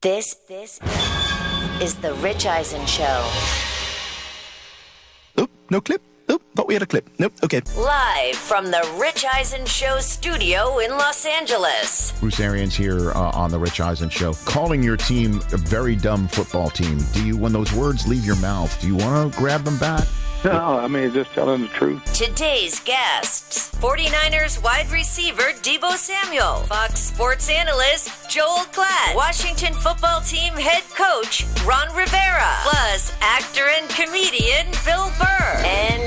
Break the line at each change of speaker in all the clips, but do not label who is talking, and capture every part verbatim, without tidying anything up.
This, this is the Rich Eisen Show.
Oh, no clip. Oh, thought we had a clip. Nope, okay.
Live from the Rich Eisen Show studio in Los Angeles.
Bruce Arians here uh, on the Rich Eisen Show. Calling your team a very dumb football team. Do you, when those words leave your mouth, do you want to grab them back?
No, I mean, just telling the truth.
Today's guests, forty-niners wide receiver Deebo Samuel, Fox Sports analyst Joel Klatt, Washington football team head coach Ron Rivera, plus actor and comedian Bill Burr. And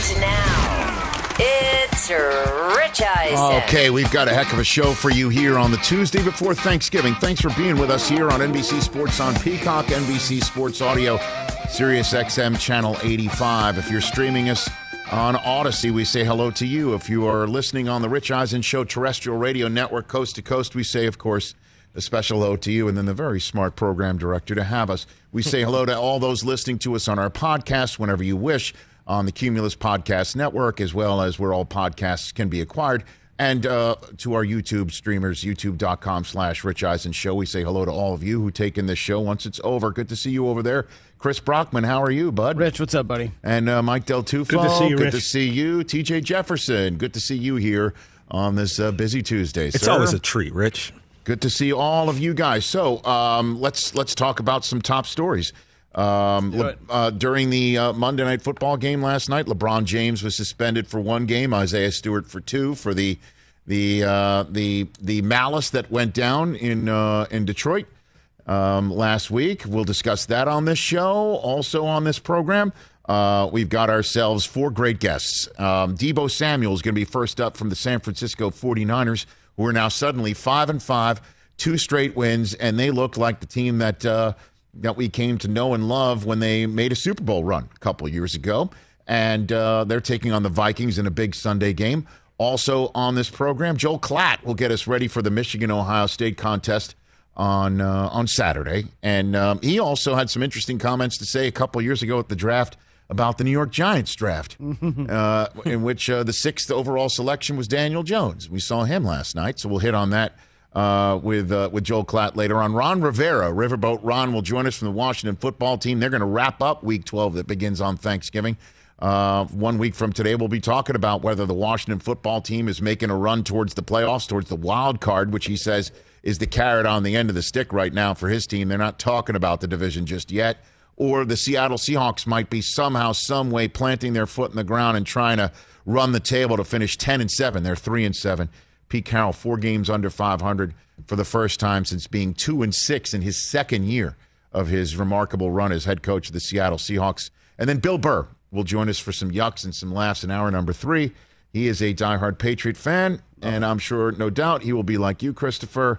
now, it's Rich Eisen.
Okay, we've got a heck of a show for you here on the Tuesday before Thanksgiving. Thanks for being with us here on N B C Sports on Peacock, N B C Sports Audio, Sirius X M Channel eighty-five. If you're streaming us on Odyssey, we say hello to you. If you are listening on the Rich Eisen Show terrestrial radio network coast to coast, we say, of course, a special hello to you, and then the very smart program director to have us. We say hello to all those listening to us on our podcast whenever you wish on the Cumulus Podcast Network, as well as where all podcasts can be acquired. And uh, to our YouTube streamers, youtube.com slash Rich Eisen Show. We say hello to all of you who take in this show once it's over. Good to see you over there. Chris Brockman, how are you, bud?
Rich, what's up, buddy?
And uh, Mike Del Tufo.
Good to see you,
Good
Rich.
to see you. T J Jefferson, good to see you here on this uh, busy Tuesday,
It's
sir.
always a treat, Rich.
Good to see all of you guys. So um, let's let's talk about some top stories. Um, Le- uh, during the uh, Monday Night Football game last night, LeBron James was suspended for one game, Isaiah Stewart for two for the the uh, the the malice that went down in uh, in Detroit um, last week. We'll discuss that on this show. Also on this program, uh, we've got ourselves four great guests. Um, Deebo Samuel is going to be first up from the San Francisco forty-niners, who are now suddenly five and five, two straight wins, and they look like the team that uh, that we came to know and love when they made a Super Bowl run a couple years ago. And uh, they're taking on the Vikings in a big Sunday game. Also on this program, Joel Klatt will get us ready for the Michigan-Ohio State contest on uh, on Saturday. And um, he also had some interesting comments to say a couple years ago at the draft about the New York Giants draft, uh, in which uh, the sixth overall selection was Daniel Jones. We saw him last night, so we'll hit on that uh, with uh, with Joel Klatt later on. Ron Rivera, Riverboat Ron, will join us from the Washington football team. They're going to wrap up Week twelve that begins on Thanksgiving. Uh, one week from today, we'll be talking about whether the Washington football team is making a run towards the playoffs, towards the wild card, which he says is the carrot on the end of the stick right now for his team. They're not talking about the division just yet. Or the Seattle Seahawks might be somehow, some way planting their foot in the ground and trying to run the table to finish ten and seven. They're three and seven. Pete Carroll, four games under five hundred for the first time since being two and six in his second year of his remarkable run as head coach of the Seattle Seahawks. And then Bill Burr will join us for some yucks and some laughs in hour number three. He is a diehard Patriot fan, and I'm sure, no doubt, he will be like you, Christopher,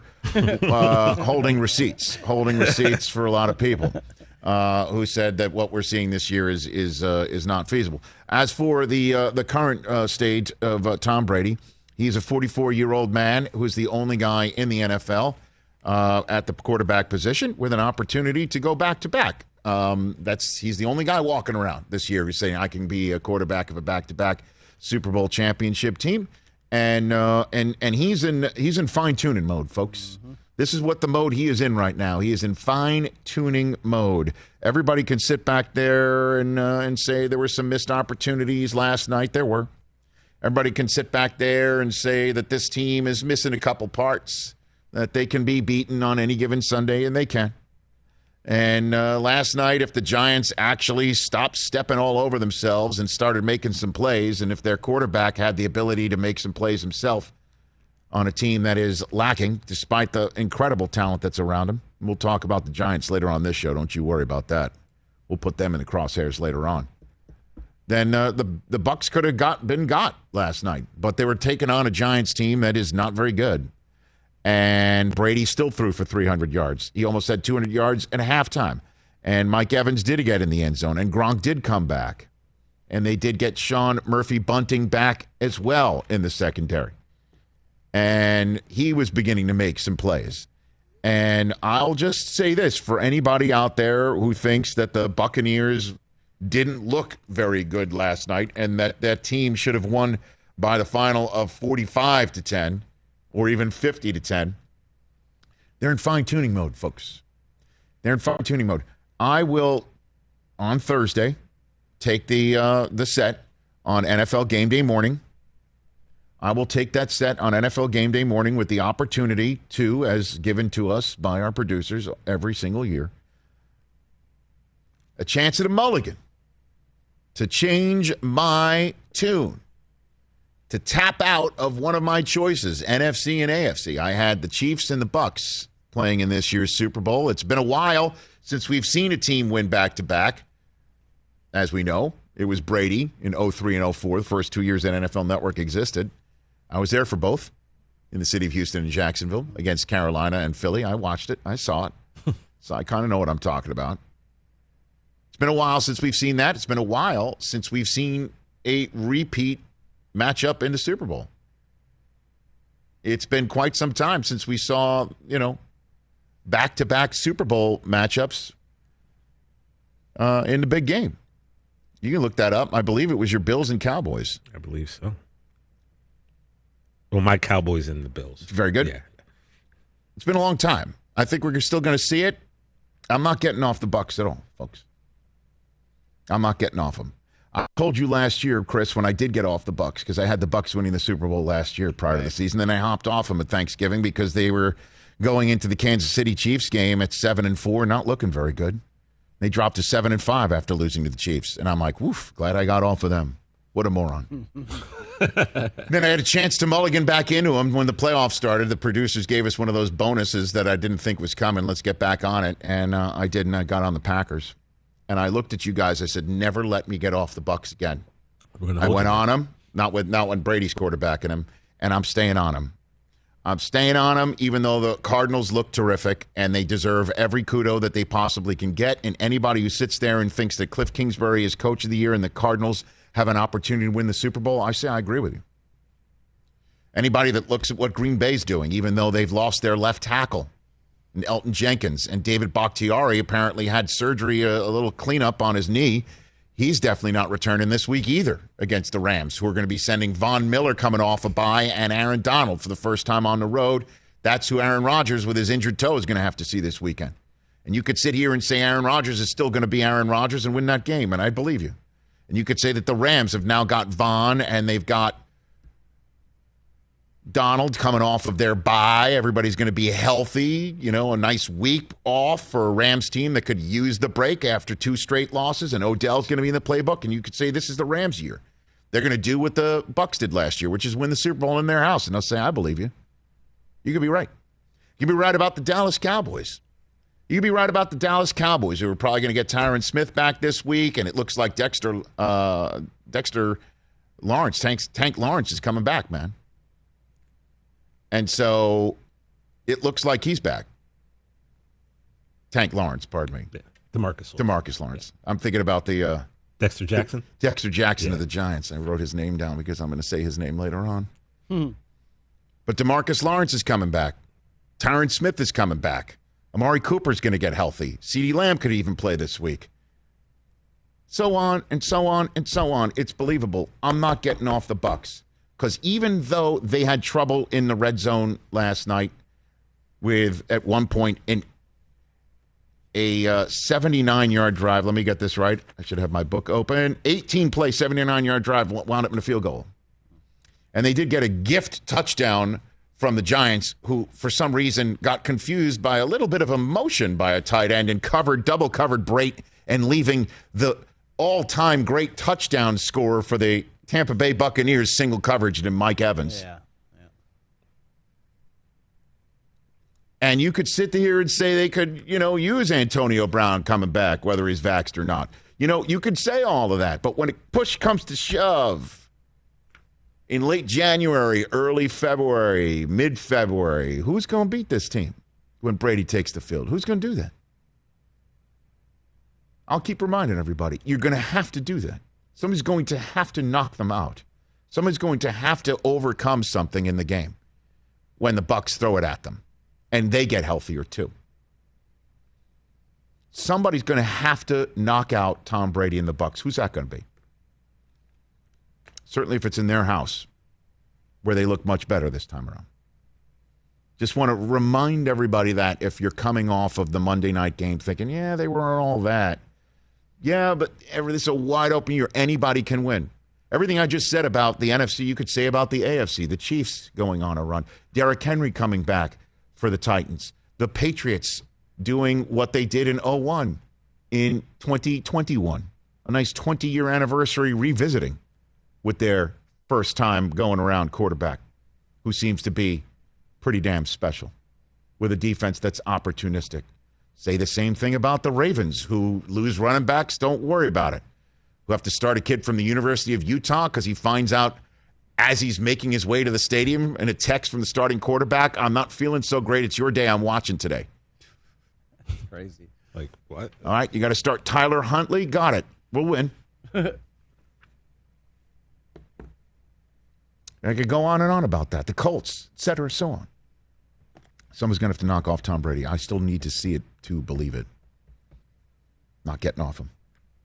uh, holding receipts, holding receipts for a lot of people. Uh, who said that what we're seeing this year is is uh, is not feasible. As for the uh, the current uh, state of uh, Tom Brady, he's a forty-four-year-old man who's the only guy in the N F L uh, at the quarterback position with an opportunity to go back-to-back. Um, that's he's the only guy walking around this year who's saying, I can be a quarterback of a back-to-back Super Bowl championship team. And uh, and and he's in he's in fine-tuning mode, folks. Mm-hmm. This is what the mode he is in right now. He is in fine-tuning mode. Everybody can sit back there and uh, and say there were some missed opportunities last night. There were. Everybody can sit back there and say that this team is missing a couple parts, that they can be beaten on any given Sunday, and they can. And uh, last night, if the Giants actually stopped stepping all over themselves and started making some plays, and if their quarterback had the ability to make some plays himself, on a team that is lacking, despite the incredible talent that's around him. We'll talk about the Giants later on this show. Don't you worry about that. We'll put them in the crosshairs later on. Then uh, the the Bucs could have got been got last night, but they were taking on a Giants team that is not very good. And Brady still threw for three hundred yards. He almost had two hundred yards at halftime. And Mike Evans did get in the end zone, and Gronk did come back. And they did get Sean Murphy-Bunting back as well in the secondary. And he was beginning to make some plays. And I'll just say this for anybody out there who thinks that the Buccaneers didn't look very good last night and that that team should have won by the final of forty-five to ten or even fifty to ten. They're in fine-tuning mode, folks. They're in fine-tuning mode. I will, on Thursday, take the uh, the set on N F L Game Day morning. I will take that set on N F L Game Day morning with the opportunity to, as given to us by our producers every single year, a chance at a mulligan to change my tune, to tap out of one of my choices, N F C and A F C. I had the Chiefs and the Bucks playing in this year's Super Bowl. It's been a while since we've seen a team win back-to-back. As we know, it was Brady in oh three and oh four, the first two years that N F L Network existed. I was there for both in the city of Houston and Jacksonville against Carolina and Philly. I watched it. I saw it. So I kind of know what I'm talking about. It's been a while since we've seen that. It's been a while since we've seen a repeat matchup in the Super Bowl. It's been quite some time since we saw, you know, back-to-back Super Bowl matchups uh, in the big game. You can look that up. I believe it was your Bills and Cowboys.
I believe so. Well, my Cowboys and the Bills.
Very good.
Yeah.
It's been a long time. I think we're still going to see it. I'm not getting off the Bucks at all, folks. I'm not getting off them. I told you last year, Chris, when I did get off the Bucks, because I had the Bucks winning the Super Bowl last year prior right. to the season. Then I hopped off them at Thanksgiving because they were going into the Kansas City Chiefs game at seven and four, not looking very good. They dropped to seven and five after losing to the Chiefs, and I'm like, woof, glad I got off of them. What a moron. Then I had a chance to mulligan back into them when the playoffs started. The producers gave us one of those bonuses that I didn't think was coming. Let's get back on it. And uh, I did, and I got on the Packers. And I looked at you guys. I said, never let me get off the Bucks again. I went on them, not with not when Brady's quarterbacking him, and I'm staying on them. I'm staying on them, even though the Cardinals look terrific, and they deserve every kudo that they possibly can get. And anybody who sits there and thinks that Cliff Kingsbury is coach of the year and the Cardinals have an opportunity to win the Super Bowl, I say I agree with you. Anybody that looks at what Green Bay's doing, even though they've lost their left tackle, and Elton Jenkins, and David Bakhtiari apparently had surgery, a, a little cleanup on his knee. He's definitely not returning this week either against the Rams, who are going to be sending Von Miller coming off a bye and Aaron Donald for the first time on the road. That's who Aaron Rodgers with his injured toe is going to have to see this weekend. And you could sit here and say Aaron Rodgers is still going to be Aaron Rodgers and win that game, and I believe you. And you could say that the Rams have now got Von and they've got Donald coming off of their bye. Everybody's going to be healthy. You know, a nice week off for a Rams team that could use the break after two straight losses. And Odell's going to be in the playbook. And you could say this is the Rams' year. They're going to do what the Bucs did last year, which is win the Super Bowl in their house. And they'll say, I believe you. You could be right. You could be right about the Dallas Cowboys. You could be right about the Dallas Cowboys, who are probably going to get Tyron Smith back this week. And it looks like Dexter uh, Dexter Lawrence, Tank, Tank Lawrence is coming back, man. And so it looks like he's back. Tank Lawrence, pardon me.
Yeah. DeMarcus Lawrence.
DeMarcus Lawrence. Yeah. I'm thinking about the... Uh,
Dexter Jackson?
Dexter Jackson
yeah.
of the Giants. I wrote his name down because I'm going to say his name later on. Hmm. But DeMarcus Lawrence is coming back. Tyron Smith is coming back. Amari Cooper's going to get healthy. CeeDee Lamb could even play this week. So on and so on and so on. It's believable. I'm not getting off the Bucs. Because even though they had trouble in the red zone last night with, at one point, in a uh, seventy-nine-yard drive. Let me get this right. I should have my book open. eighteen-play, seventy-nine-yard drive wound up in a field goal. And they did get a gift touchdown from the Giants, who, for some reason, got confused by a little bit of emotion by a tight end and covered, double-covered Brate and leaving the all-time great touchdown scorer for the Tampa Bay Buccaneers single coverage to Mike Evans.
Yeah, yeah.
And you could sit here and say they could, you know, use Antonio Brown coming back, whether he's vaxxed or not. You know, you could say all of that. But when push comes to shove, in late January, early February, mid-February, who's going to beat this team when Brady takes the field? Who's going to do that? I'll keep reminding everybody, you're going to have to do that. Somebody's going to have to knock them out. Somebody's going to have to overcome something in the game when the Bucs throw it at them. And they get healthier too. Somebody's going to have to knock out Tom Brady and the Bucs. Who's that going to be? Certainly if it's in their house, where they look much better this time around. Just want to remind everybody that if you're coming off of the Monday night game thinking, yeah, they weren't all that. Yeah, but everything's so wide open here. Anybody can win. Everything I just said about the N F C, you could say about the A F C. The Chiefs going on a run. Derrick Henry coming back for the Titans. The Patriots doing what they did in oh one in twenty twenty-one. A nice twenty-year anniversary revisiting with their first time going around quarterback, who seems to be pretty damn special with a defense that's opportunistic. Say the same thing about the Ravens, who lose running backs, don't worry about it. Who have to start a kid from the University of Utah because he finds out as he's making his way to the stadium and a text from the starting quarterback, I'm not feeling so great. It's your day. I'm watching today.
Crazy. Like, what?
All right, you got to start Tyler Huntley. Got it. We'll win. I could go on and on about that. The Colts, et cetera, so on. Someone's going to have to knock off Tom Brady. I still need to see it to believe it. Not getting off him.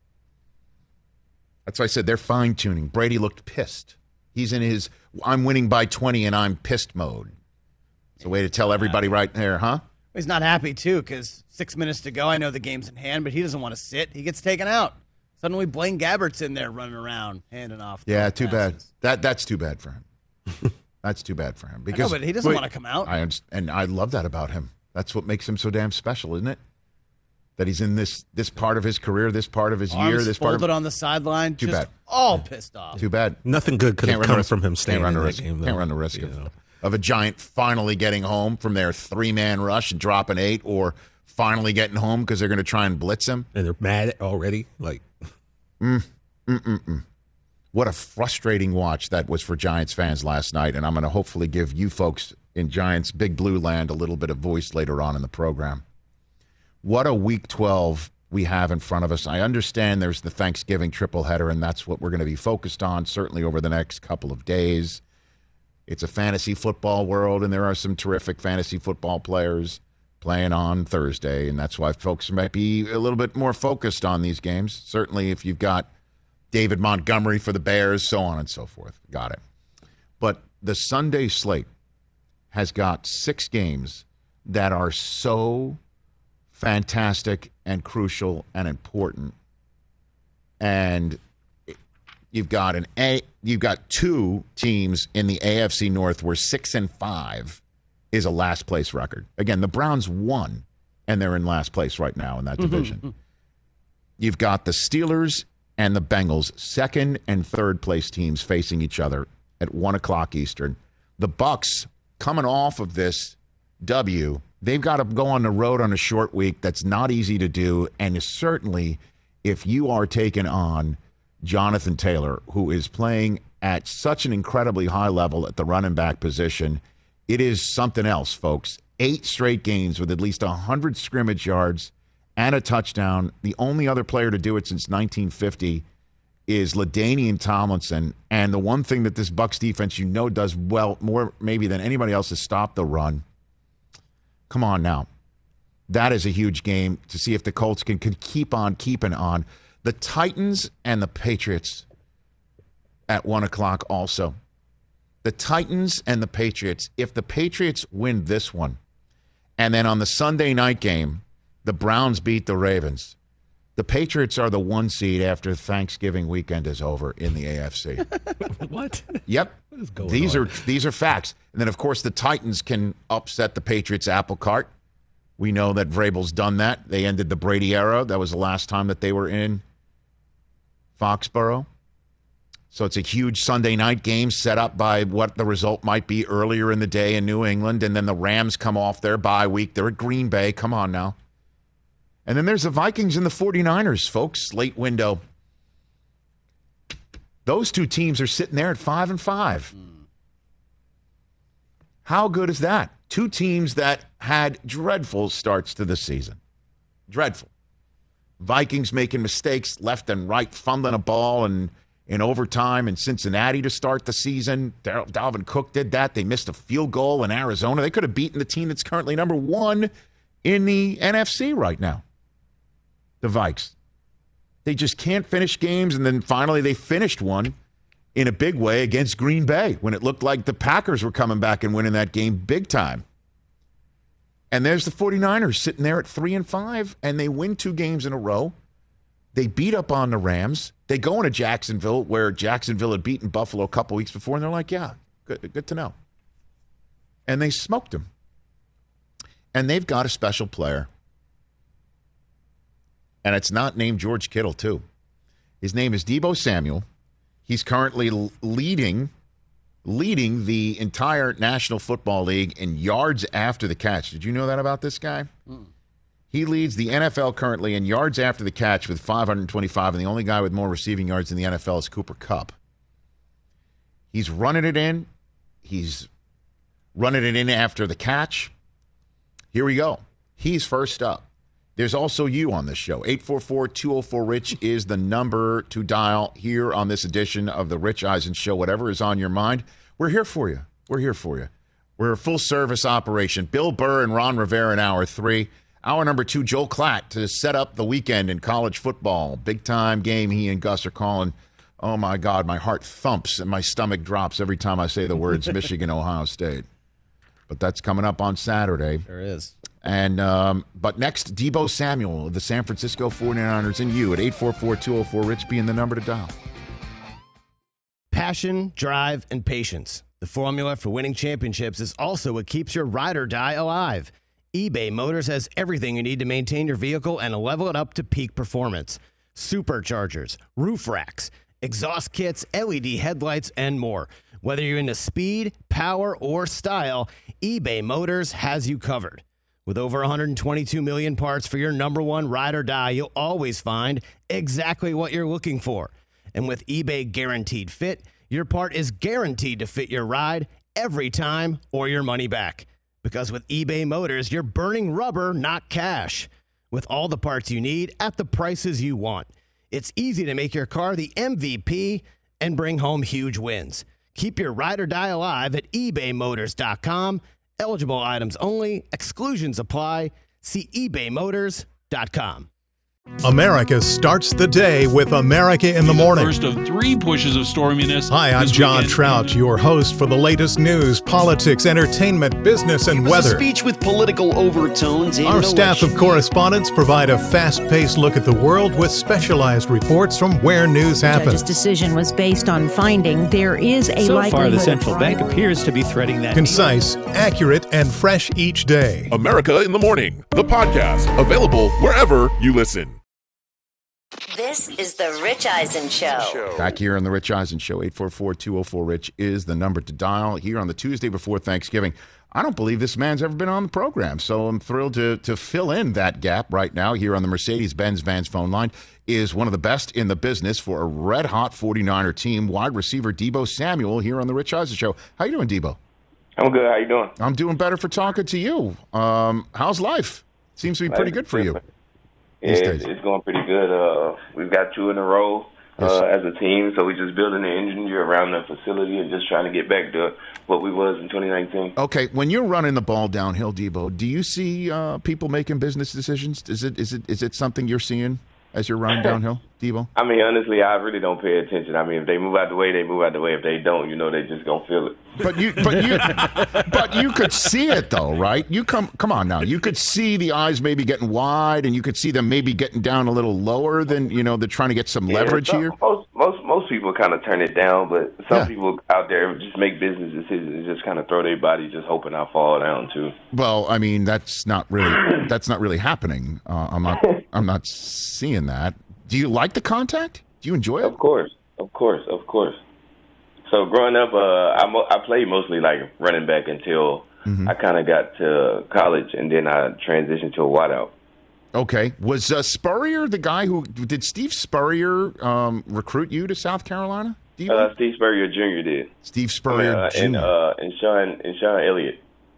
That's why I said they're fine-tuning. Brady looked pissed. He's in his, I'm winning by twenty and I'm pissed mode. It's a way to tell everybody right there, huh?
He's not happy, too, because six minutes to go. I know the game's in hand, but he doesn't want to sit. He gets taken out. Suddenly Blaine Gabbert's in there running around, handing off.
Yeah, too
passes.
bad. That That's too bad for him. That's too bad for him. Because
I know, but he doesn't want to come out.
I understand, and I love that about him. That's what makes him so damn special, isn't it? That he's in this this part of his career, this part of his
Arms
year, this part
folded
of
on the sideline,
Too
just
bad.
all pissed off.
Too bad.
Nothing good could
Can't
have
run
come
the risk-
from him
Can't
staying
run
in
the
that
risk.
game. Though,
Can't run the risk
you
of,
know.
of a Giant finally getting home from their three-man rush and dropping eight, or finally getting home because they're going to try and blitz him.
And they're mad already. Like,
Mm, mm, mm, mm. What a frustrating watch that was for Giants fans last night, and I'm going to hopefully give you folks in Giants Big Blue Land a little bit of voice later on in the program. What a Week twelve we have in front of us. I understand there's the Thanksgiving triple header, and that's what we're going to be focused on, certainly over the next couple of days. It's a fantasy football world, and there are some terrific fantasy football players playing on Thursday, and that's why folks might be a little bit more focused on these games. Certainly if you've got David Montgomery for the Bears, so on and so forth. Got it. But the Sunday slate has got six games that are so fantastic and crucial and important. And you've got an A you've got two teams in the A F C North where six and five is a last place record. Again, the Browns won, and they're in last place right now in that division. You've got the Steelers and the Bengals, second and third place teams facing each other at one o'clock Eastern. The Bucs coming off of this W, they've got to go on the road on a short week. That's not easy to do, and certainly if you are taking on Jonathan Taylor, who is playing at such an incredibly high level at the running back position, it is something else, folks. Eight straight games with at least one hundred scrimmage yards and a touchdown. The only other player to do it since nineteen fifty is LaDainian Tomlinson. And the one thing that this Bucs defense, you know, does well, more maybe than anybody else, is stop the run. Come on now. That is a huge game to see if the Colts can, can keep on keeping on. The Titans and the Patriots at one o'clock also. The Titans and the Patriots, if the Patriots win this one, and then on the Sunday night game, the Browns beat the Ravens, the Patriots are the one seed after Thanksgiving weekend is over in the A F C.
what?
Yep.
What is going
these
on?
are these are facts. And then, of course, the Titans can upset the Patriots' apple cart. We know that Vrabel's done that. They ended the Brady era. That was the last time that they were in Foxborough. So it's a huge Sunday night game set up by what the result might be earlier in the day in New England. And then the Rams come off their bye week. They're at Green Bay. Come on now. And then there's the Vikings and the forty-niners, folks. Late window. Those two teams are sitting there at five and five. How good is that? Two teams that had dreadful starts to the season. Dreadful. Vikings making mistakes left and right, fumbling a ball and in overtime in Cincinnati to start the season. Dar- Dalvin Cook did that. They missed a field goal in Arizona. They could have beaten the team that's currently number one in the N F C right now, the Vikes. They just can't finish games, and then finally they finished one in a big way against Green Bay when it looked like the Packers were coming back and winning that game big time. And there's the 49ers sitting there at three and five, and they win two games in a row. They beat up on the Rams. They go into Jacksonville, where Jacksonville had beaten Buffalo a couple weeks before, and they're like, yeah, good, good to know. And they smoked them. And they've got a special player. And it's not named George Kittle, too. His name is Deebo Samuel. He's currently leading leading the entire National Football League in yards after the catch. Did you know that about this guy? Mm. He leads the N F L currently in yards after the catch with five hundred twenty-five, and the only guy with more receiving yards in the N F L is Cooper Kupp. He's running it in. He's running it in after the catch. Here we go. He's first up. There's also you on this show. eight four four, two oh four, RICH is the number to dial here on this edition of the Rich Eisen Show. Whatever is on your mind, we're here for you. We're here for you. We're a full-service operation. Bill Burr and Ron Rivera in hour three. Hour number two, Joel Klatt to set up the weekend in college football. Big-time game he and Gus are calling. Oh, my God, my heart thumps and my stomach drops every time I say the words Michigan, Ohio State. But that's coming up on Saturday.
There is.
And um, but next, Deebo Samuel of the San Francisco 49ers and you at eight four four, two oh four, RICH being the number to dial.
Passion, drive, and patience. The formula for winning championships is also what keeps your ride or die alive. eBay Motors has everything you need to maintain your vehicle and level it up to peak performance. Superchargers, roof racks, exhaust kits, L E D headlights, and more. Whether you're into speed, power, or style, eBay Motors has you covered. With over one hundred twenty-two million parts for your number one ride or die, you'll always find exactly what you're looking for. And with eBay Guaranteed Fit, your part is guaranteed to fit your ride every time or your money back. Because with eBay Motors, you're burning rubber, not cash. With all the parts you need at the prices you want. It's easy to make your car the M V P and bring home huge wins. Keep your ride or die alive at ebay motors dot com. Eligible items only. Exclusions apply. See ebay motors dot com.
America starts the day with America in the Morning.
First of three pushes of storminess.
Hi, I'm John Trout, your host for the latest news, politics, entertainment, business, and
it was
weather.
A speech with political overtones. In
Our staff of correspondents provide a fast-paced look at the world with specialized reports from where news happens.
The judge's decision was based on finding there is a
so
likelihood.
So far, the central bank appears to be threading that.
Concise, accurate, and fresh each day.
America in the Morning, the podcast, available wherever you listen.
This is the Rich Eisen Show.
Back here on the Rich Eisen Show, eight four four, two oh four, RICH is the number to dial here on the Tuesday before Thanksgiving. I don't believe this man's ever been on the program, so I'm thrilled to to fill in that gap right now here on the Mercedes-Benz Vans phone line. Is one of the best in the business for a red-hot 49er team, wide receiver Deebo Samuel here on the Rich Eisen Show. How you doing, Deebo?
I'm good. How you doing?
I'm doing better for talking to you. Um, how's life? Seems to be pretty good for you.
Yeah, it's, it's going pretty good. Uh, we've got two in a row uh, yes. as a team, so we're just building the engine around the facility and just trying to get back to what we was in twenty nineteen.
Okay, when you're running the ball downhill, Deebo, do you see uh, people making business decisions? Is it is it is it something you're seeing as you're running downhill, Deebo?
I mean, honestly, I really don't pay attention. I mean, if they move out the way, they move out the way. If they don't, you know, they just gonna feel it.
But you, but you, but you could see it though, right? You come, come on now. You could see the eyes maybe getting wide, and you could see them maybe getting down a little lower than you know. They're trying to get some
yeah,
leverage
some,
here.
Most most most people kind of turn it down, but some
yeah.
people out there just make business decisions and just kind of throw their body, just hoping I fall down too.
Well, I mean, that's not really that's not really happening. Uh, I'm not I'm not seeing that. Do you like the contact? Do you enjoy it?
Of course, of course, of course. So growing up, uh, I, mo- I played mostly like running back until mm-hmm. I kind of got to college, and then I transitioned to a wideout.
Okay. Was uh, Spurrier the guy who – did Steve Spurrier um, recruit you to South Carolina?
Uh, Steve Spurrier Junior did.
Steve Spurrier
uh,
Junior
And, uh, and, Sean, and Sean Elliott.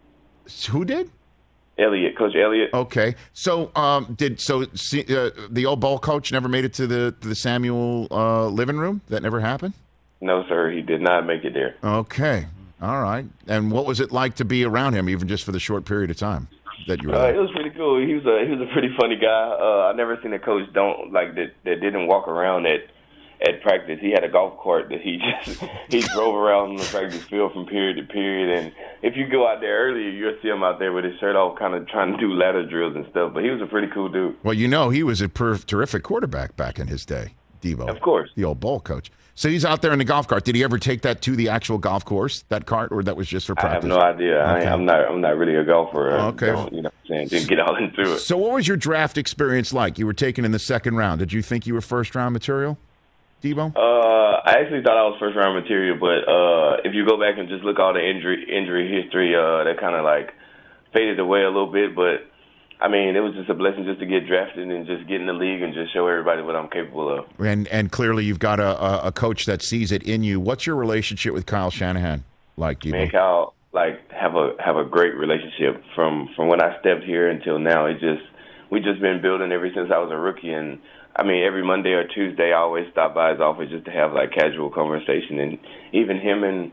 Who did?
Elliott, Coach Elliott.
Okay, so um, did so uh, the old ball coach never made it to the to the Samuel uh, living room? That never happened?
No, sir, he did not make it there.
Okay, all right. And what was it like to be around him, even just for the short period of time that you were?
Uh, it was pretty cool. He was a he was a pretty funny guy. Uh, I never seen a coach don't like that that didn't walk around at at practice, he had a golf cart that he just he drove around on the practice field from period to period. And if you go out there earlier, you'll see him out there with his shirt off, kind of trying to do ladder drills and stuff. But he was a pretty cool dude.
Well, you know, he was a per- terrific quarterback back in his day, Debo.
Of course.
The old ball coach. So he's out there in the golf cart. Did he ever take that to the actual golf course, that cart, or that was just for practice?
I have no idea.
Okay.
I, I'm not I'm not really a golfer.
Okay.
Don't, you know what I'm saying? Didn't get all into it.
So what was your draft experience like? You were taken in the second round. Did you think you were first-round material, Debo?
Uh, I actually thought I was first-round material, but uh, if you go back and just look all the injury injury history, uh, that kind of like faded away a little bit. But, I mean, it was just a blessing just to get drafted and just get in the league and just show everybody what I'm capable of.
And and clearly you've got a, a coach that sees it in you. What's your relationship with Kyle Shanahan like, Debo?
Me and Kyle, like, have a have a great relationship from, from when I stepped here until now. It just we just been building ever since I was a rookie. And, I mean, every Monday or Tuesday I always stop by his office just to have, like, casual conversation. And even him and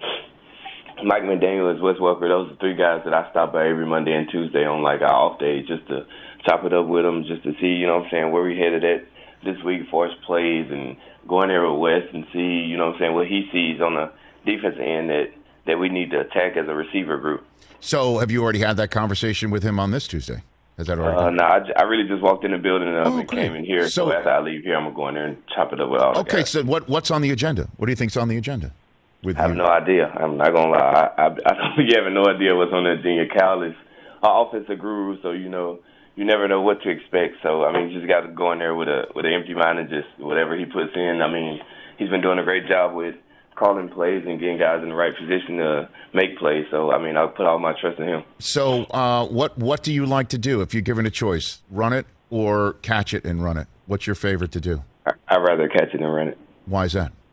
Mike McDaniel, Wes Welker, those are three guys that I stop by every Monday and Tuesday on, like, our off days just to chop it up with them, just to see, you know what I'm saying, where we headed at this week for his plays and go in there with Wes and see, you know what I'm saying, what he sees on the defensive end that, that we need to attack as a receiver group.
So have you already had that conversation with him on this Tuesday? Has that already
Uh,
done?
no, I, j- I really just walked in the building and,
Oh,
and
great.
came in here. So,
So-
after I leave here, I'm going to go in there and chop it up with all the
Okay,
guys.
so what what's on the agenda? What do you think's on the agenda? With
I have
you?
no idea. I'm not gonna lie. I, I, I don't think you have no idea what's on the agenda. Cal is our offensive guru, so you know you never know what to expect. So I mean, you just got to go in there with a with an empty mind and just whatever he puts in. I mean, he's been doing a great job with calling plays and getting guys in the right position to make plays. So I mean, I'll put all my trust in him.
So uh, what what do you like to do if you're given a choice? Run it or catch it and run it? What's your favorite to do?
I, I'd rather catch it than run it.
Why is that?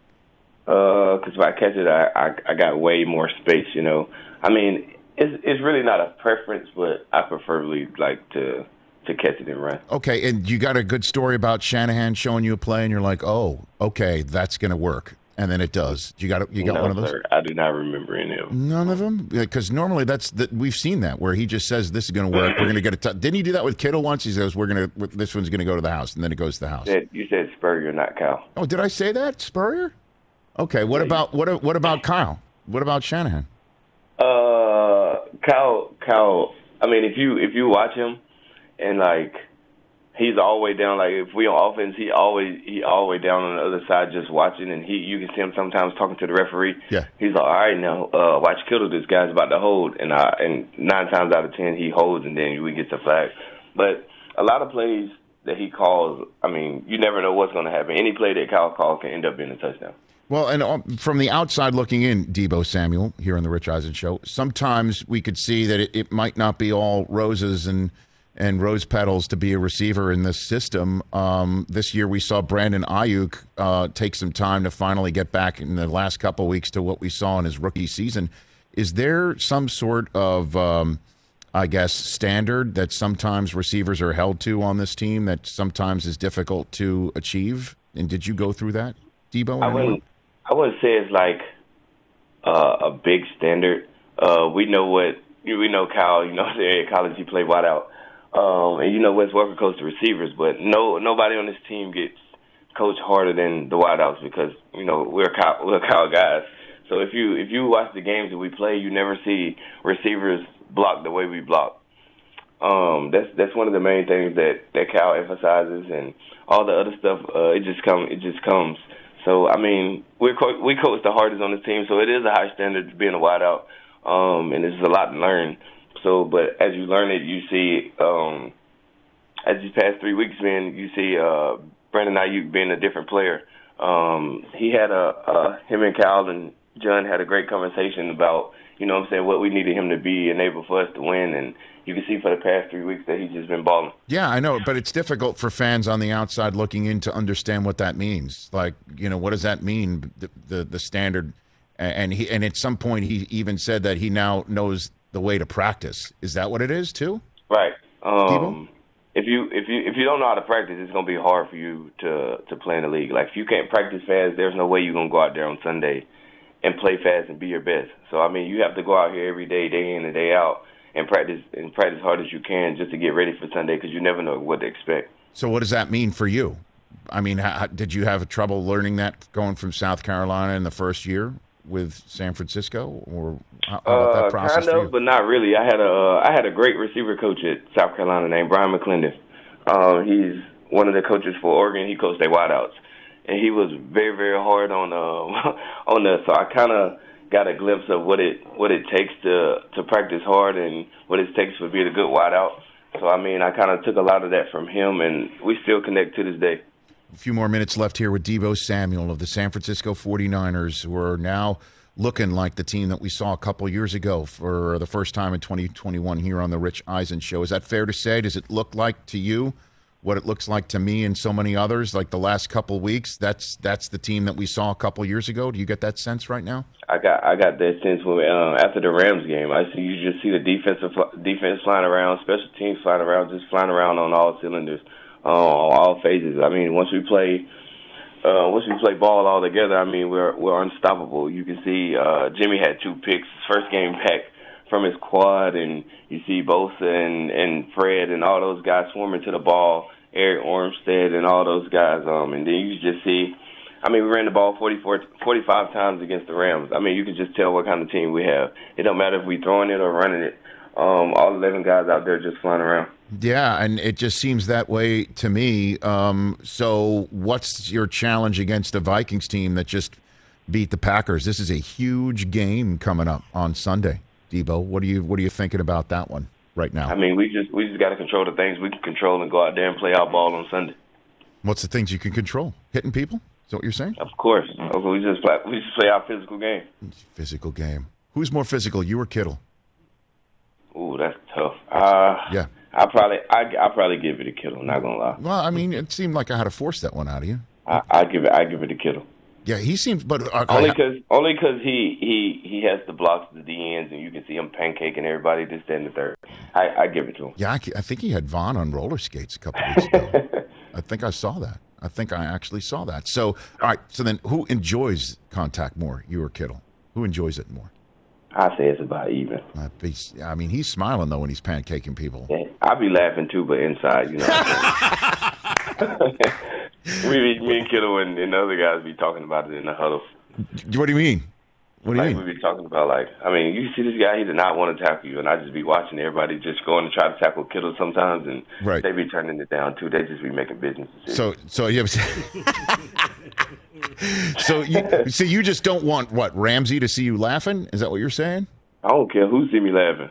Because if I catch it, I, I I got way more space. You know, I mean, it's it's really not a preference, but I preferably like to to catch it and run.
Okay, and you got a good story about Shanahan showing you a play, and you're like, oh, okay, that's going to work, and then it does. You got you got
no,
one of those?
Sir, I do not remember any of them.
None of them, because normally that's that we've seen that where he just says this is going to work. We're going to get a. T-. Didn't he do that with Kittle once? He says we're going to this one's going to go to the house, and then it goes to the house.
You said, you said Spurrier, not Cal.
Oh, did I say that Spurrier? Okay, what about what what about Kyle? What about Shanahan?
Uh, Cal, Cal. I mean, if you if you watch him, and like he's all the way down. Like if we on offense, he always he all the way down on the other side just watching, and he you can see him sometimes talking to the referee.
Yeah,
he's like, all right now, uh, watch Kittle. This guy's about to hold, and I and nine times out of ten he holds, and then we get the flag. But a lot of plays that he calls, I mean, you never know what's going to happen. Any play that Cal calls can end up being a touchdown.
Well, and um, from the outside looking in, Debo Samuel, here on the Rich Eisen Show, sometimes we could see that it, it might not be all roses and and rose petals to be a receiver in this system. Um, this year we saw Brandon Ayuk uh, take some time to finally get back in the last couple of weeks to what we saw in his rookie season. Is there some sort of, um, I guess, standard that sometimes receivers are held to on this team that sometimes is difficult to achieve? And did you go through that, Debo?
I wouldn't. I wouldn't say it's like uh, a big standard. Uh, we know what we know. Kyle, you know, at college he played wide out, um, and you know Wes Welker coached the receivers. But no, nobody on this team gets coached harder than the wideouts because you know we're Kyle, we're Kyle guys. So if you if you watch the games that we play, you never see receivers block the way we block. Um, that's that's one of the main things that that Kyle emphasizes, and all the other stuff. Uh, it just come it just comes. So, I mean, we're co- we coach the hardest on the team, so it is a high standard to being a wideout, um, and it's a lot to learn. So, but as you learn it, you see, um, as these past three weeks, man, you see uh, Brandon Ayuk being a different player. Um, he had a, a him and Kyle and John had a great conversation about, you know what I'm saying, what we needed him to be and able for us to win, and you can see for the past three weeks that he's just been balling.
Yeah, I know, but it's difficult for fans on the outside looking in to understand what that means. Like, you know, what does that mean, the the, the standard? And he and at some point he even said that he now knows the way to practice. Is that what it is, too?
Right. Um, if you if you if you don't know how to practice, it's going to be hard for you to, to play in the league. Like, if you can't practice fast, there's no way you're going to go out there on Sunday and play fast and be your best. So, I mean, you have to go out here every day, day in and day out, and practice and practice hard as you can just to get ready for Sunday because you never know what to expect.
So what does that mean for you? I mean, how, did you have trouble learning that going from South Carolina in the first year with San Francisco, or how, how about that process
uh, kind
for
of,
you?
but not really. I had a uh, I had a great receiver coach at South Carolina named Brian McClendon. Um, he's one of the coaches for Oregon. He coached their wideouts, and he was very, very hard on um, on us. So I kind of got a glimpse of what it what it takes to to practice hard and what it takes to be a good wideout. So I mean, I kind of took a lot of that from him, and we still connect to this day.
A few more minutes left here with Deebo Samuel of the San Francisco forty-niners, who are now looking like the team that we saw a couple years ago for the first time in twenty twenty-one here on the Rich Eisen Show. Is that fair to say? Does it look like to you what it looks like to me and so many others, like the last couple weeks? That's that's the team that we saw a couple years ago. Do you get that sense right now?
I got I got that sense when uh, after the Rams game. I see you just see the defensive defense flying around, special teams flying around, just flying around on all cylinders, uh, on all phases. I mean, once we play, uh, once we play ball all together, I mean, we're we're unstoppable. You can see uh, Jimmy had two picks, first game back from his quad, and you see Bosa and and Fred and all those guys swarming to the ball, Eric Armstead and all those guys. Um, and then you just see. I mean, we ran the ball forty-four, forty-five times against the Rams. I mean, you can just tell what kind of team we have. It don't matter if we throwing it or running it. Um, all eleven guys out there just flying around.
Yeah, and it just seems that way to me. Um, so what's your challenge against the Vikings team that just beat the Packers? This is a huge game coming up on Sunday. Deebo, what are you what are you thinking about that one right now?
I mean, we just we just got to control the things we can control and go out there and play our ball on Sunday.
What's the things you can control? Hitting people? Is that what you're saying?
Of course. We just play, we just play our physical game.
Physical game. Who's more physical, you or Kittle?
Ooh, that's tough. Uh,
yeah.
I probably I I probably give it to Kittle. Not gonna lie.
Well, I mean, it seemed like I had to force that one out of you.
I, I give it I give it to Kittle.
Yeah, he seems, but uh,
only because only because he, he he has the blocks, the D ends, and you can see him pancaking everybody. This, that, and the third. I, I give it to him.
Yeah, I, I think he had Vaughn on roller skates a couple weeks ago. I think I saw that. I think I actually saw that. So, all right. So then, who enjoys contact more, you or Kittle? Who enjoys it more?
I say it's about even.
Uh, I mean, he's smiling though when he's pancaking people.
Yeah, I'll be laughing too, but inside, you know. we, me and Kittle and, and the other guys be talking about it in the huddle.
What do you mean? What do
like
you mean?
We be talking about, like, I mean, you see this guy, he did not want to tackle you, and I just be watching everybody just going to try to tackle Kittle sometimes, and
right.
they be turning it down too. They just be making business decisions.
So, so you have, so you, so you just don't want what, Ramsey to see you laughing? Is that what you're saying?
I don't care who see me laughing.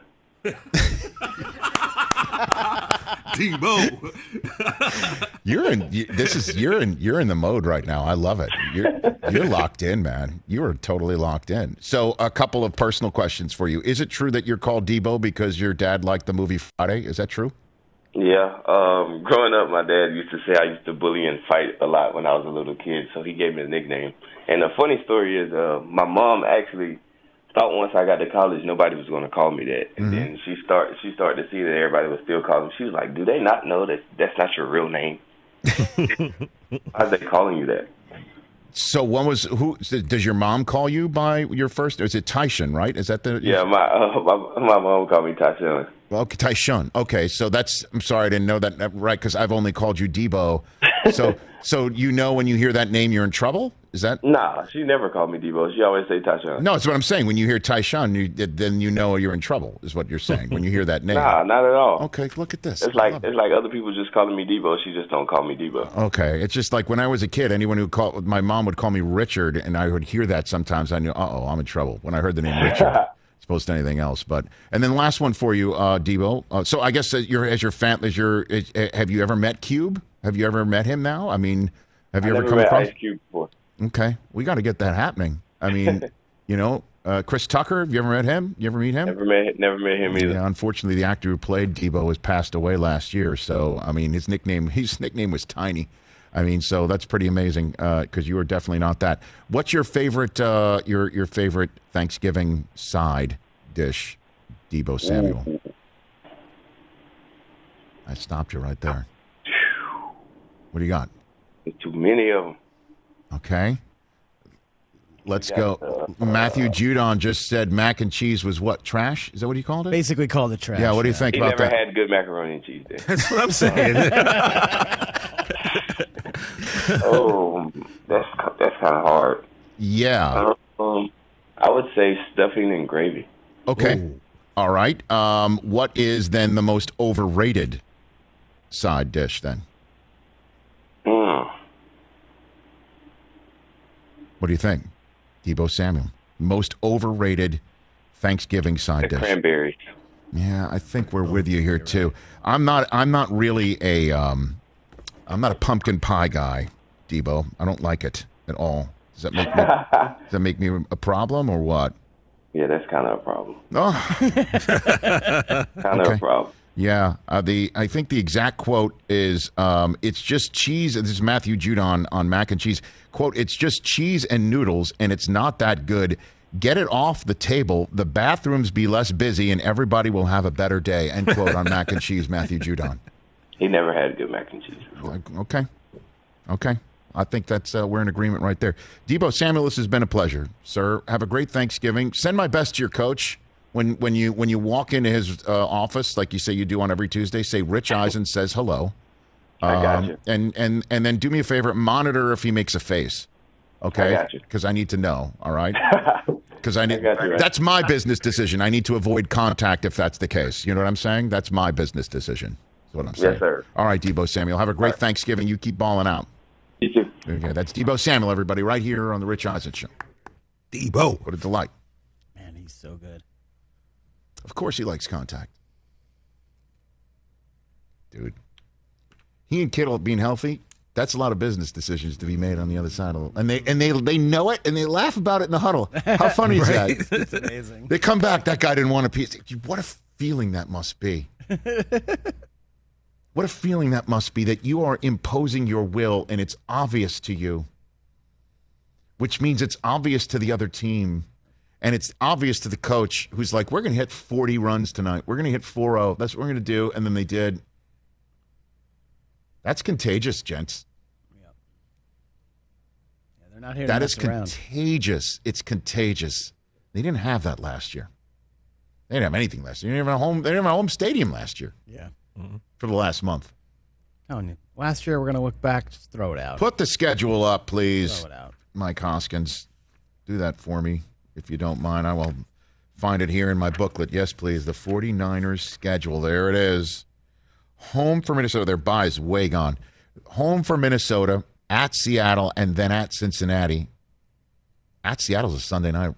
Deebo.
You're in. You, this is you're in. You're in the mode right now. I love it. You're you're locked in, man. You are totally locked in. So, a couple of personal questions for you. Is it true that you're called Deebo because your dad liked the movie Friday? Is that true?
Yeah. Um, growing up, my dad used to say I used to bully and fight a lot when I was a little kid, so he gave me a nickname. And the funny story is, uh, my mom actually thought once I got to college nobody was going to call me that, and mm-hmm. then she start she started to see that everybody was still calling me. She was like, "Do they not know that that's not your real name? Why are they calling you that?"
So, when was who? Does your mom call you by your first? Is it Tyshawn? Right? Is that the?
Yeah, my uh, my, my mom called me Tyshawn.
Okay, Tyshawn. Okay, so that's. I'm sorry, I didn't know that. Right, because I've only called you Deebo. So, so you know when you hear that name, you're in trouble. Is that?
Nah, she never called me Deebo. She always say Tyshawn.
No, that's what I'm saying. When you hear Tyshawn, you, then you know you're in trouble. Is what you're saying when you hear that name.
Nah, not at all.
Okay, look at this.
It's like it's like other people just calling me Deebo. She just don't call me Deebo.
Okay, it's just like when I was a kid. Anyone who called my mom would call me Richard, and I would hear that sometimes. I knew, uh oh, I'm in trouble when I heard the name Richard. As opposed to anything else, but and then last one for you, uh, Deebo. Uh, so I guess as your as your fan, as your as, have you ever met Cube? Have you ever met him? Now, I mean, have you
I
ever
never
come
met
across
Ice Cube before?
Okay, we got to get that happening. I mean, you know, uh, Chris Tucker. Have you ever met him? You ever meet him?
Never met, never met him either.
Yeah, unfortunately, the actor who played Deebo has passed away last year. So, I mean, his nickname his nickname was Tiny. I mean, so that's pretty amazing because uh, you are definitely not that. What's your favorite uh, your your favorite Thanksgiving side dish, Deebo Samuel? Ooh. I stopped you right there. What do you got?
There's too many of them.
Okay. Let's
got,
go.
Uh,
Matthew Judon just said mac and cheese was what? Trash? Is that what he called it?
Basically called it trash.
Yeah, what do you
yeah.
think
he
about
that?
that?
He never had good macaroni and cheese. Then.
That's what I'm saying.
Oh, that's that's kind of hard.
Yeah.
Um, I would say stuffing and gravy.
Okay.
Ooh.
All right. Um, what is then the most overrated side dish then?
Mm.
What do you think, Deebo Samuel? Most overrated Thanksgiving side
The
dish.
cranberries.
Yeah, I think we're with you here too. I'm not. I'm not really a. Um, I'm not a pumpkin pie guy, Deebo. I don't like it at all. Does that make me? does that make me a problem or what?
Yeah, that's kind of a problem.
Oh,
Kind of
Okay.
a problem.
yeah. Uh, the I think the exact quote is, um, "It's just cheese." This is Matthew Judon on Mac and Cheese. Quote: "It's just cheese and noodles, and it's not that good. Get it off the table. The bathrooms be less busy, and everybody will have a better day." End quote on Mac and Cheese, Matthew Judon.
He never had good mac and cheese before.
Like, okay, okay. I think that's uh, we're in agreement right there. Deebo Samuel, this has been a pleasure, sir. Have a great Thanksgiving. Send my best to your coach when when you when you walk into his uh, office, like you say you do on every Tuesday. Say Rich Eisen says hello.
I got
Um,
you.
And and and then do me a favor, monitor if he makes a face. Okay,
I got you.
because I need to know. All right. Because I need.
got you, right.
That's my business decision. I need to avoid contact if that's the case. You know what I'm saying? That's my business decision. That's what I'm saying.
Yes, sir.
All right, Deebo Samuel. Have a great Thanksgiving. You keep balling out.
You too.
Okay, that's Deebo Samuel, everybody, right here on the Rich Eisen Show.
Deebo.
What a delight.
Man, he's so good.
Of course he likes contact. Dude. He and Kittle being healthy, that's a lot of business decisions to be made on the other side of it. And they and they they know it and they laugh about it in the huddle. How funny is
Right.
that?
It's amazing.
They come back, that guy didn't want a piece. What a feeling that must be. What a feeling that must be that you are imposing your will and it's obvious to you, which means it's obvious to the other team and it's obvious to the coach who's like, we're going to hit forty runs tonight. We're going to hit four oh. That's what we're going to do. And then they did. That's contagious, gents.
Yeah, they're not here to
That
mess
is
around.
contagious. It's contagious. They didn't have that last year. They didn't have anything last year. They didn't have a home, they didn't have a home stadium last year.
Yeah.
For the last month.
Telling you, last year we're gonna look back, just throw it out.
Put the schedule up, please.
Throw it out.
Mike Hoskins. Do that for me, if you don't mind. I will find it here in my booklet. Yes, please. The 49ers schedule. There it is. Home for Minnesota. Their bye is way gone. Home for Minnesota, at Seattle, and then at Cincinnati. At Seattle's a Sunday night.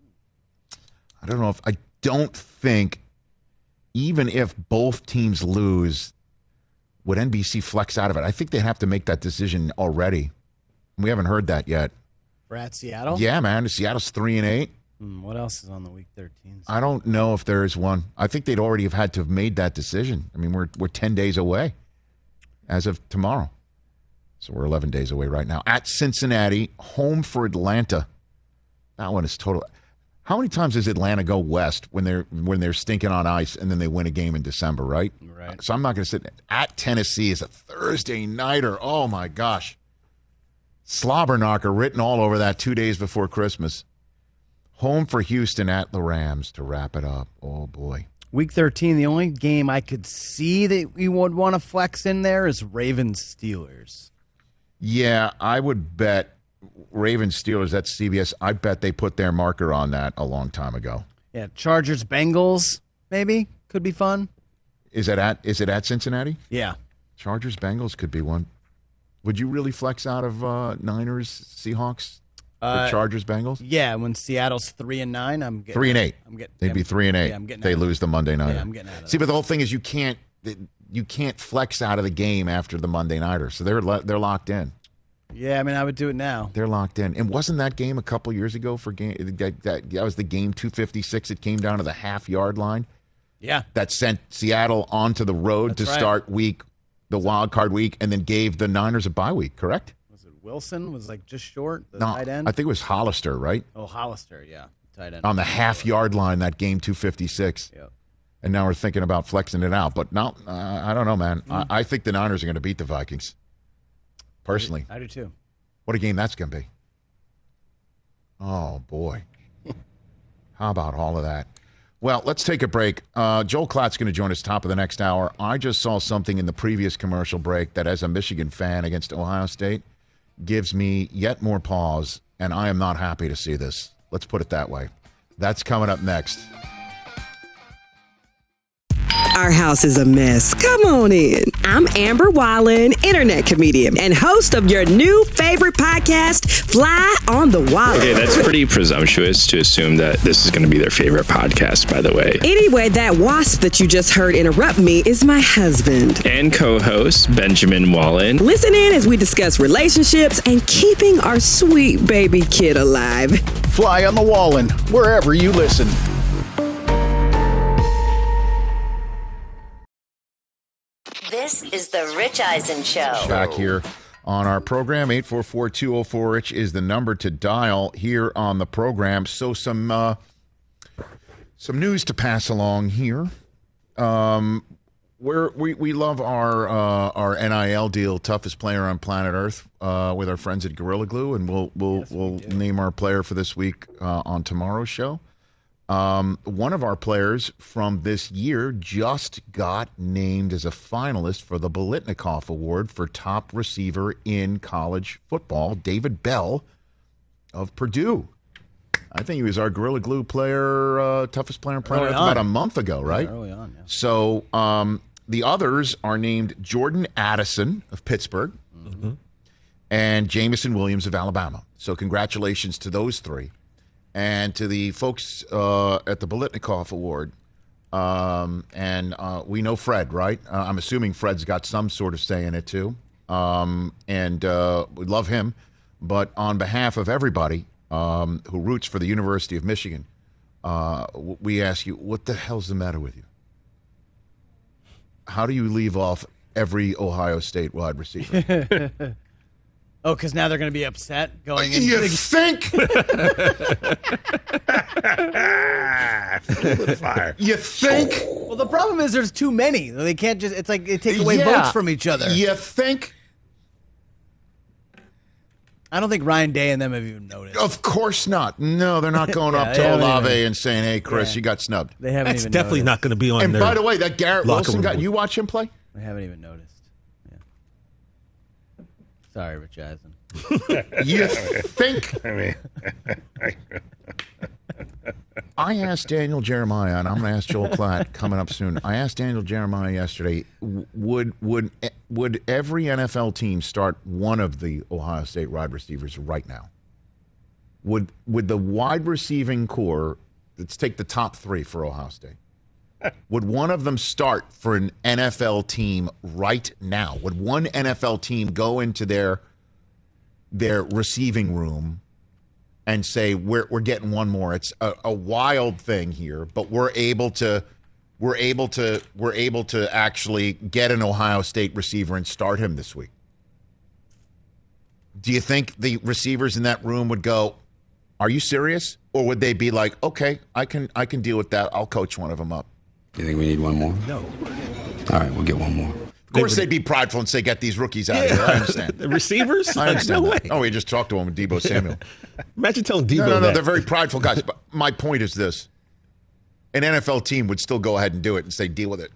I don't know if I don't think even if both teams lose, would N B C flex out of it? I think they have to make that decision already. We haven't heard that yet.
We're at Seattle.
Yeah, man. Seattle's three and eight.
Hmm, what else is on the week thirteen?
I don't know if there is one. I think they'd already have had to have made that decision. I mean, we're we're ten days away as of tomorrow. So we're eleven days away right now. At Cincinnati, home for Atlanta. That one is total. How many times does Atlanta go west when they're when they're stinking on ice and then they win a game in December, right?
Right.
So I'm not going to sit at Tennessee is a Thursday nighter. Oh my gosh. Slobber knocker written all over that two days before Christmas. Home for Houston at the Rams to wrap it up. Oh boy.
Week thirteen, the only game I could see that we would want to flex in there is Ravens Steelers.
Yeah, I would bet Ravens Steelers, that's C B S. I bet they put their marker on that a long time ago.
Yeah, Chargers Bengals maybe could be fun.
Is it at is it at Cincinnati?
Yeah.
Chargers Bengals could be one. Would you really flex out of uh, Niners Seahawks?
Uh,
the Chargers Bengals?
Yeah, when Seattle's three and nine, I'm getting
Three and eight.
I'm getting.
They'd
yeah,
be three and eight.
Yeah, I'm getting.
They
out.
lose the Monday nighter.
Yeah, I'm getting out of
See,
that.
but the whole thing is you can't you can't flex out of the game after the Monday nighter. So they're they're locked in.
Yeah, I mean, I would do it now.
They're locked in. And wasn't that game a couple years ago for game that, that, that was the game two fifty-six? It came down to the half yard line.
Yeah.
That sent Seattle onto the road
That's
to
right.
start week, the wild card week, and then gave the Niners a bye week, correct?
Was it Wilson? Was like just short the
No,
tight end.
I think it was Hollister, right?
Oh, Hollister, yeah, tight end
On the half yard line, that game two fifty-six.
Yeah.
And now we're thinking about flexing it out. But no, uh, I don't know, man.
Mm.
I, I think the Niners are going to beat the Vikings. Personally.
I do too.
What a game that's going to be. Oh, boy. How about all of that? Well, let's take a break. Uh, Joel Klatt's going to join us top of the next hour. I just saw something in the previous commercial break that as a Michigan fan against Ohio State, gives me yet more pause, and I am not happy to see this. Let's put it that way. That's coming up next.
Our house is a mess. Come on in. I'm Amber Wallen, internet comedian and host of your new favorite podcast, Fly on the Wall.
Okay, that's pretty presumptuous to assume that this is going to be their favorite podcast, by the way.
Anyway, that wasp that you just heard interrupt me is my husband.
And co-host, Benjamin Wallen.
Listen in as we discuss relationships and keeping our sweet baby kid alive.
Fly on the Wallen, wherever you listen.
This is the Rich Eisen Show.
Back here on our program, eight four four, two oh four, Rich is the number to dial here on the program. So some uh, some news to pass along here. Um, we're, we we love our uh, our N I L deal, toughest player on planet Earth, uh, with our friends at Gorilla Glue, and we'll we'll yes, we'll we name our player for this week uh, on tomorrow's show. Um, one of our players from this year just got named as a finalist for the Biletnikoff Award for top receiver in college football, David Bell of Purdue. I think he was our Gorilla Glue player, uh, toughest player on planet Earth about a month ago, right?
Yeah, early on, yeah.
So um, the others are named Jordan Addison of Pittsburgh mm-hmm. and Jamison Williams of Alabama. So congratulations to those three. And to the folks uh, at the Biletnikoff Award, um, and uh, we know Fred, right? Uh, I'm assuming Fred's got some sort of say in it, too. Um, and uh, we love him. But on behalf of everybody um, who roots for the University of Michigan, uh, we ask you, what the hell's the matter with you? How do you leave off every Ohio State wide receiver?
Oh, because now they're going to be upset going into
You
the...
think?
Fire.
You think?
Well, the problem is there's too many. They can't just, it's like they take away
Yeah.
votes from each other.
You think?
I don't think Ryan Day and them have even noticed.
Of course not. No, they're not going
Yeah,
up
they
to
haven't
Olave
even-
and saying, hey, Chris,
Yeah.
you got snubbed.
They haven't
That's
even
definitely
noticed.
not going to be on
And
their
by the way, that Garrett
locker
Wilson guy,
room.
you watch him play?
They haven't even noticed. Yeah. Sorry, Rich Eisen.
You think?
I mean,
I asked Daniel Jeremiah, and I'm going to ask Joel Klatt coming up soon. I asked Daniel Jeremiah yesterday, would would would every N F L team start one of the Ohio State wide receivers right now? Would would the wide receiving core, let's take the top three for Ohio State, would one of them start for an N F L team right now? Would one N F L team go into their their receiving room and say, we're we're getting one more? It's a, a wild thing here, but we're able to we're able to we're able to actually get an Ohio State receiver and start him this week. Do you think the receivers in that room would go, are you serious? Or would they be like, okay, I can I can deal with that. I'll coach one of them up.
Do you think we need one more?
No.
All right, we'll get one more.
Of course, they'd be prideful and say, get these rookies out of here. I understand.
The receivers?
I understand
No
that.
way.
Oh, we just talked to him with Deebo Samuel.
Imagine telling Debo
No, no, no,
that.
they're very prideful guys. But my point is this. An N F L team would still go ahead and do it and say, deal with it.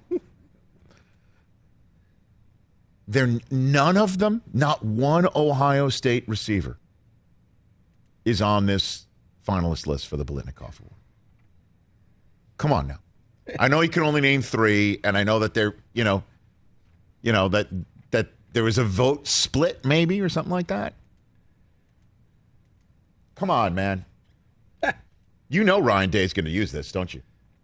They're none of them, not one Ohio State receiver is on this finalist list for the Biletnikoff Award. Come on now. I know you can only name three, and I know that they're, you know, you know, that that there was a vote split maybe or something like that. Come on, man. You know Ryan Day's going to use this, don't you?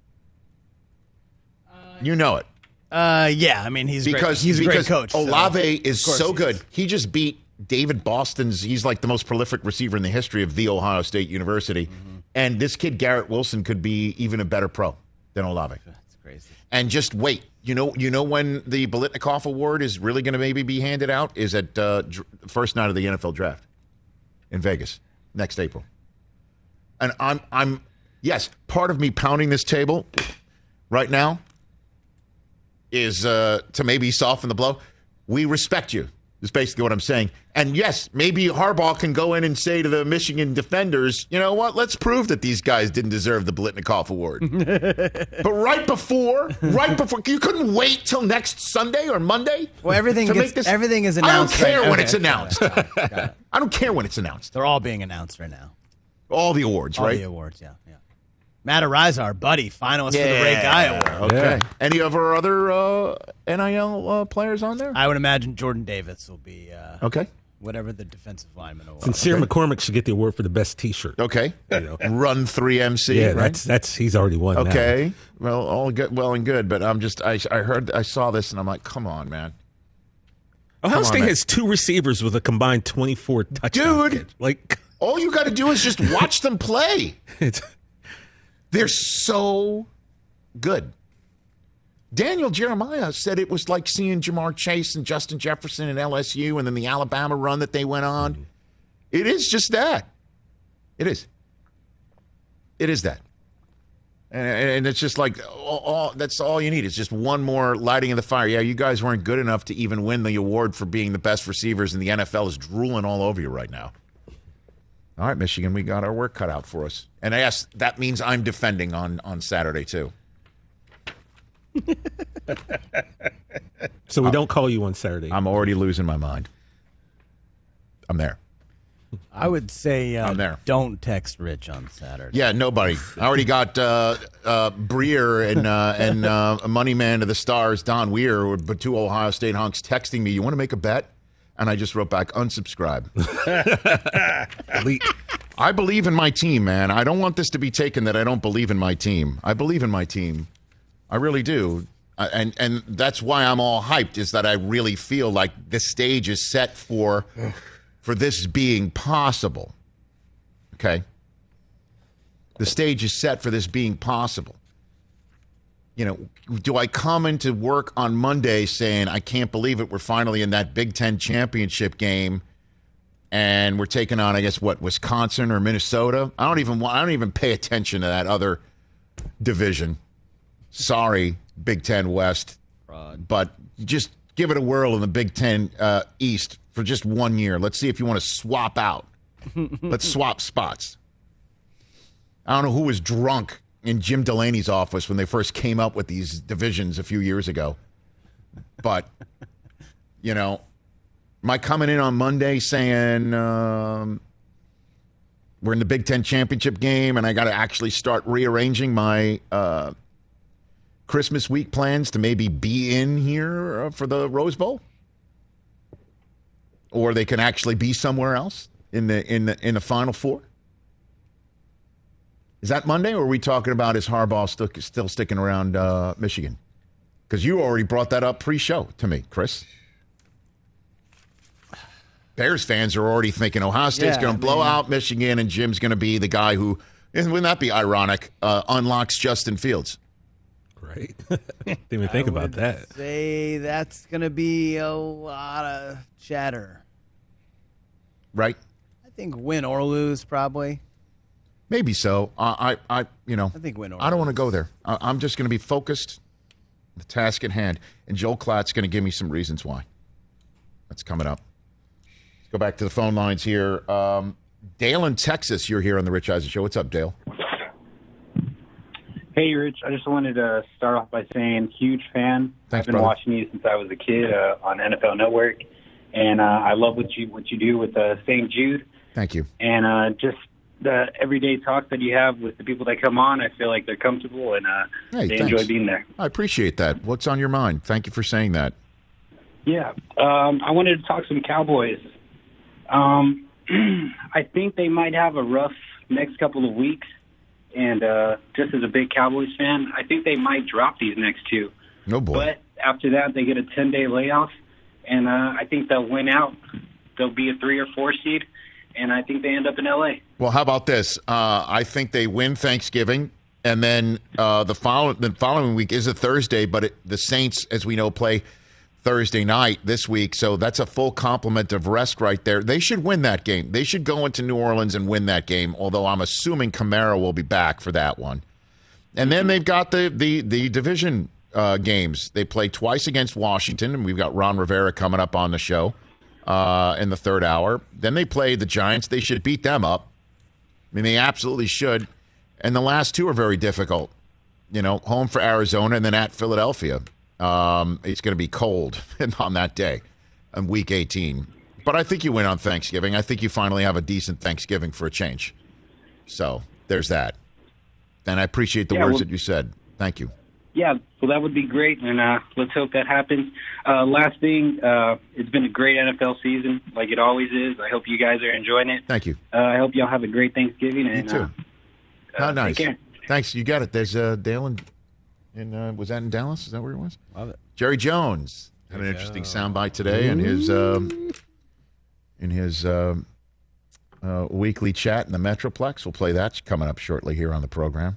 Uh, you know it.
Uh, yeah, I mean, he's
because
great. He's a
because
great coach.
Olave
so
is so
he
good.
is.
He just beat David Boston's. He's like the most prolific receiver in the history of the Ohio State University. Mm-hmm. And this kid, Garrett Wilson, could be even a better pro than Olave.
That's crazy.
And just wait. You know, you know when the Biletnikoff Award is really going to maybe be handed out is at uh, dr- first night of the N F L draft in Vegas next April. And I'm, I'm, yes, part of me pounding this table right now is uh, to maybe soften the blow. We respect you. Is basically what I'm saying. And yes, maybe Harbaugh can go in and say to the Michigan defenders, you know what, let's prove that these guys didn't deserve the Biletnikoff Award. But right before, right before, you couldn't wait till next Sunday or Monday?
Well, everything
to
gets,
make this,
everything is announced.
I don't care
right?
when
okay.
it's announced.
Got it. Got it.
I don't care when it's announced.
They're all being announced right now.
All the awards,
all
right?
All the awards, yeah, yeah. Matt Ariza, our buddy, finalist yeah. for the Ray Guy Award.
Okay. Yeah. Any of our other uh, N I L uh, players on there?
I would imagine Jordan Davis will be. Uh,
okay.
Whatever the defensive lineman award.
Sincere
okay.
McCormick should get the award for the best T-shirt.
Okay. You know. Run three M C.
Yeah,
right?
that's that's he's already won.
Okay.
Now.
Well, all good, well and good, but I'm just I I heard I saw this and I'm like, come on, man.
Ohio
come
State
on,
has two receivers with a combined twenty-four touchdowns.
Dude,
like
all you got to do is just watch them play. It's, they're so good. Daniel Jeremiah said it was like seeing Jamar Chase and Justin Jefferson and L S U and then the Alabama run that they went on. Mm-hmm. It is just that. It is. It is that. And, and it's just like, all, all, that's all you need. It's just one more lighting of the fire. Yeah, you guys weren't good enough to even win the award for being the best receivers, and the N F L is drooling all over you right now. All right, Michigan, we got our work cut out for us. And yes, that means I'm defending on, on Saturday, too.
So we don't call you on Saturday.
I'm already losing my mind. I'm there.
I would say uh,
I'm there.
Don't text Rich on Saturday.
Yeah, nobody. I already got uh, uh, Breer and uh, and uh, Money Man to the Stars, Don Weir, but two Ohio State hunks texting me, you want to make a bet? And I just wrote back, unsubscribe. Elite. I believe in my team, man. I don't want this to be taken that I don't believe in my team. I believe in my team. I really do. Uh, and and that's why I'm all hyped, is that I really feel like this stage is set for for this being possible. Okay? The stage is set for this being possible. You know, do I come into work on Monday saying, I can't believe it, we're finally in that Big Ten championship game and we're taking on, I guess, what, Wisconsin or Minnesota? I don't even I don't even pay attention to that other division. Sorry, Big Ten West. Fraud. But just give it a whirl in the Big Ten uh, East for just one year. Let's see if you want to swap out. Let's swap spots. I don't know who was drunk in Jim Delaney's office when they first came up with these divisions a few years ago. But, you know, am I coming in on Monday saying um, we're in the Big Ten championship game and I got to actually start rearranging my uh, Christmas week plans to maybe be in here uh, for the Rose Bowl? Or they can actually be somewhere else in the in the in the Final Four? Is that Monday, or are we talking about is Harbaugh still, still sticking around uh, Michigan? Because you already brought that up pre-show to me, Chris. Bears fans are already thinking Ohio State's yeah, going to blow mean, out Michigan, and Jim's going to be the guy who, wouldn't that be ironic, uh, unlocks Justin Fields.
Right. Didn't even think
I
about
would
that.
Say that's going to be a lot of chatter.
Right.
I think win or lose, probably.
Maybe so. I, I, I you know,
I think win or
I don't want to go there. I, I'm just going to be focused on the task at hand. And Joel Klatt's going to give me some reasons why. That's coming up. Let's go back to the phone lines here. Um, Dale in Texas, you're here on the Rich Eisen Show. What's up, Dale?
Hey, Rich. I just wanted to start off by saying, huge fan.
Thanks,
I've been
brother.
watching you since I was a kid uh, on N F L Network, and uh, I love what you what you do with uh, Saint Jude.
Thank you.
And uh, just the everyday talk that you have with the people that come on, I feel like they're comfortable and uh,
hey,
they
thanks.
enjoy being there.
I appreciate that. What's on your mind? Thank you for saying that.
Yeah. Um, I wanted to talk some Cowboys. Um, I think they might have a rough next couple of weeks. And uh, just as a big Cowboys fan, I think they might drop these next two.
No boy.
But after that, they get a ten-day layoff, and uh, I think they'll win out. They'll be a three or four seed, and I think they end up in L A.
Well, how about this? Uh, I think they win Thanksgiving, and then uh, the, follow- the following week is a Thursday, but it, the Saints, as we know, play Thursday night this week, so that's a full complement of rest right there. They should win that game. They should go into New Orleans and win that game, although I'm assuming Kamara will be back for that one. And then they've got the the, the division uh, games. They play twice against Washington, and we've got Ron Rivera coming up on the show uh, in the third hour. Then they play the Giants. They should beat them up. I mean, they absolutely should. And the last two are very difficult. You know, home for Arizona and then at Philadelphia. Um, it's going to be cold on that day, on week eighteen. But I think you win on Thanksgiving. I think you finally have a decent Thanksgiving for a change. So there's that. And I appreciate the
Yeah,
words
well-
that you said. Thank you.
Yeah, well, that would be great, and uh, let's hope that happens. Uh, last thing, uh, it's been a great N F L season, like it always is. I hope you guys are enjoying it.
Thank you.
Uh, I hope y'all have a great Thanksgiving. And,
You too.
Uh,
How
uh,
nice.
Take care.
Thanks. You got it. There's uh, Dale in, in uh, was that in Dallas? Is that where it was?
Love it.
Jerry Jones had an interesting soundbite today in his um, in his um, uh, weekly chat in the Metroplex. We'll play that coming up shortly here on the program.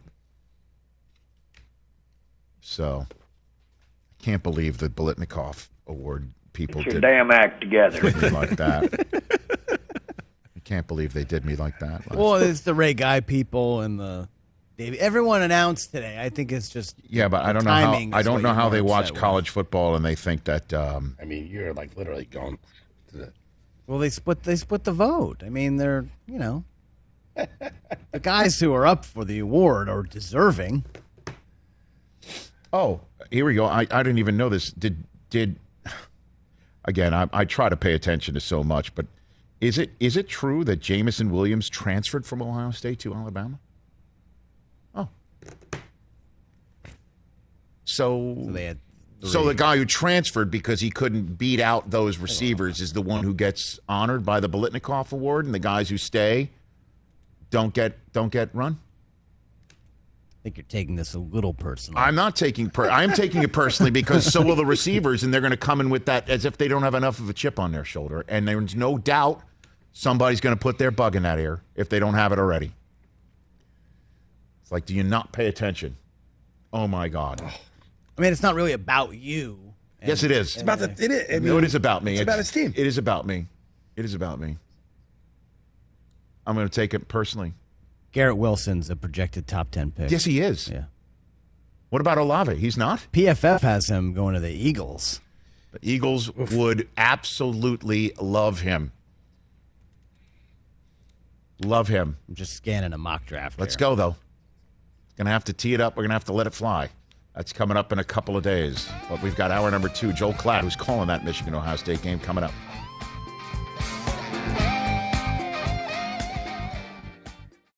So, I can't believe the Bolitnikoff Award people
Get your
did
damn act together.
did me like that. I can't believe they did me like that.
Well, it's the Ray Guy people and the Davey. Everyone announced today. I think it's just
Yeah, but I
the
don't know how
timing
I
is
don't
what
know
you're
how
more
they watch
upset with.
college football and they think that. Um,
I mean, you're like literally going to the.
Well, they split. They split the vote. I mean, they're you know, the guys who are up for the award are deserving.
oh, here we go. I, I didn't even know this. Did did again? I, I try to pay attention to so much, but is it is it true that Jamison Williams transferred from Ohio State to Alabama? Oh, so
So they had
so
three.
the guy who transferred because he couldn't beat out those receivers is the one who gets honored by the Bolitnikoff Award, and the guys who stay don't get don't get run.
I think you're taking this a little personal.
I'm not taking per- I'm taking it personally because so will the receivers, and they're going to come in with that as if they don't have enough of a chip on their shoulder. And there's no doubt somebody's going to put their bug in that ear if they don't have it already. It's like, do you not pay attention? Oh my God!
I mean, it's not really about you. And-
Yes, it is.
It's about the. It is. I
no,
mean,
it is about me.
It's about his team.
It is about me. It is about me. I'm going to take it personally.
Garrett Wilson's a projected top ten pick.
Yes, he is.
Yeah.
What about Olave? He's not.
P F F has him going to the Eagles.
The Eagles would absolutely love him. Love him.
I'm just scanning a mock draft.
Let's
here.
go, though. Going to have to tee it up. We're going to have to let it fly. That's coming up in a couple of days. But we've got hour number two. Joel Klatt, who's calling that Michigan-Ohio State game, coming up.